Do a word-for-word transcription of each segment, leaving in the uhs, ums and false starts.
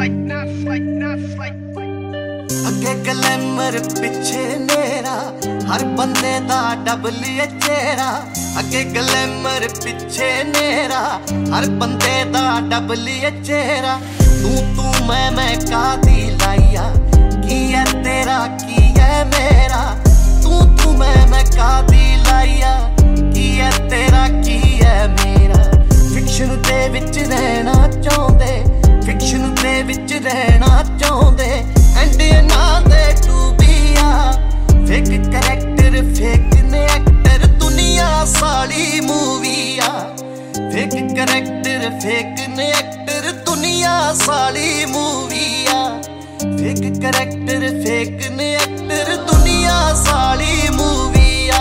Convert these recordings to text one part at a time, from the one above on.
अगे ग्लैमर पिछे मेरा हर बंदे दा डबल चेहरा। अगे ग्लैमर पिछे मेरा हर बंदे दा डबल चेहरा। तू तू मैं मैं कादी लाइया की है तेरा की है मेरा। तू तू मैं मैं कादी लाइया की है तेरा की है मेरा। फिक्शन दे विच रहना चाहते फिक्शन दे विच रहना चाहते एंड ना दे टू बी आ फेक करैक्टर फेक ने एक्टर दुनिया साली मूवी आ। फेक करैक्टर फेक ने एक्टर दुनिया साली मूवी आ। फेक करैक्टर फेक ने एक्टर दुनिया साली मूवी आ।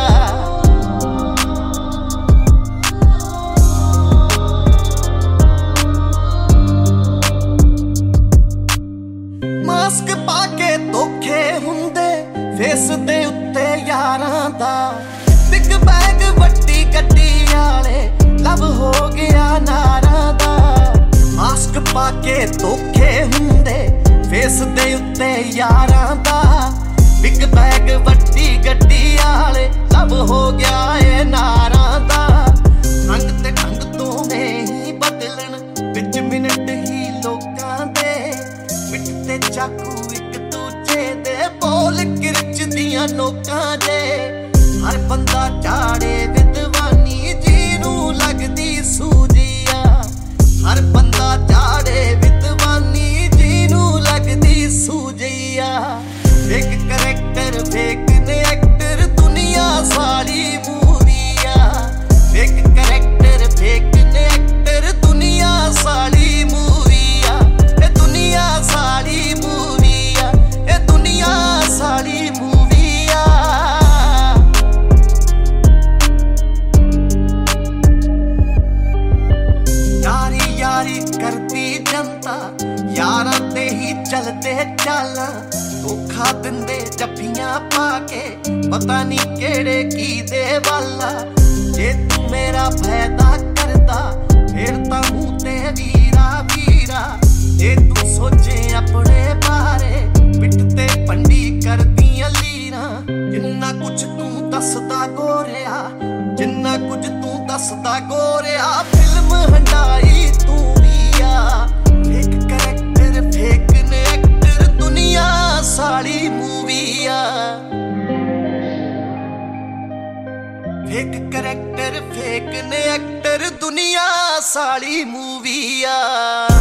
मास्क पाके धोखे हुंदे फेस दे उत्ते यारां दा। बिग बैग वड्डी गड्डी आले लव हो गया नारां दा। मास्क पाके धोखे हुंदे फेस दे उत्ते यारां दा। बिग बैग वड्डी गड्डी आले लव हो गया ए नारां दा। रंग ते ढंग दोवें ही बदलन विच मिनट ही लोकां दे। मिट ते चाकू एक दूजे दे बोल किरच दियां नोकां दे। हर बंदा चाड़े विद्वानी जीनू लगदी सूजिया। हर बंदा चाड़े विद्वानी जीनू लगदी सूजिया। फेक करैक्टर फेक ने एक्टर दुनिया साली मूवी आ। फेक करैक्टर फेक ने एक्टर दुनिया साली मूवी आ। ए दुनिया साली मूवी आ। ए दुनिया साली मूवी आ। यारी यारी करती जनता यारां ते ही चलते चालां। धोखा दिंदे जफ्फियां पाके पता नहीं केड़े की दे वाला। जे तू मेरा फायदा करदा फिर तां मूंह ते वीरा वीरा। जे तू सोचे अपने बारे पिट ते पंडी करदियां लीरां। जिन्ना कुछ तू दसदा गोरिया जिन्ना कुछ तू दसदा गोरिया फिल्म हंडाई तू भी आ। फेक करैक्टर फेक ने एक्टर दुनिया साली मूवी आ। फेक करैक्टर फेक ने एक्टर दुनिया साली मूवी आ।